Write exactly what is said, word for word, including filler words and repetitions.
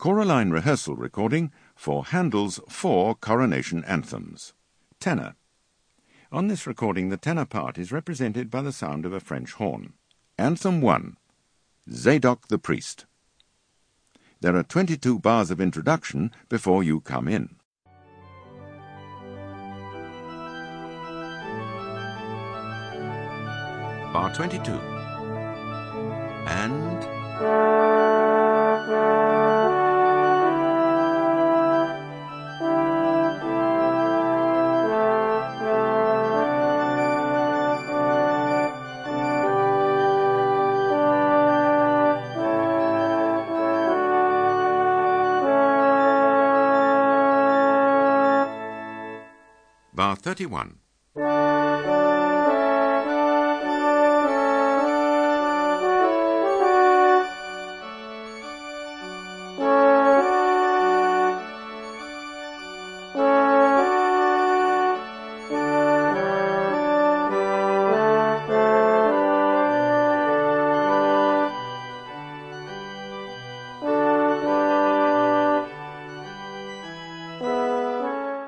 Choraline rehearsal recording for Handel's four coronation anthems. Tenor. On this recording, the tenor part is represented by the sound of a French horn. Anthem one. Zadok the Priest. There are twenty-two bars of introduction before you come in. Bar twenty-two. And... Bar thirty-one.